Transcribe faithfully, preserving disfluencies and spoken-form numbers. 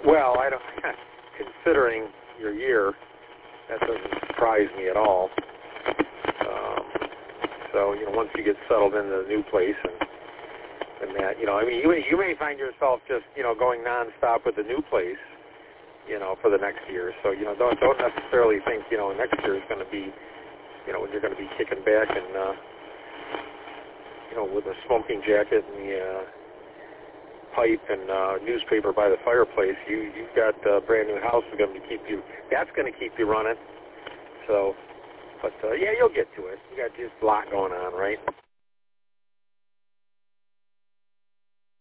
Well, I don't. Considering your year, that doesn't surprise me at all. Um, so you know, once you get settled into the new place and and that, you know, I mean, you you may find yourself just you know going nonstop with the new place, you know, for the next year. So you know, don't don't necessarily think you know next year is going to be, you know, when you're going to be kicking back and uh, you know with a smoking jacket and the uh, pipe and uh, newspaper by the fireplace. You you've got a brand new house that's going to keep you. That's going to keep you running. So, but uh, yeah, you'll get to it. You got just a lot going on, right?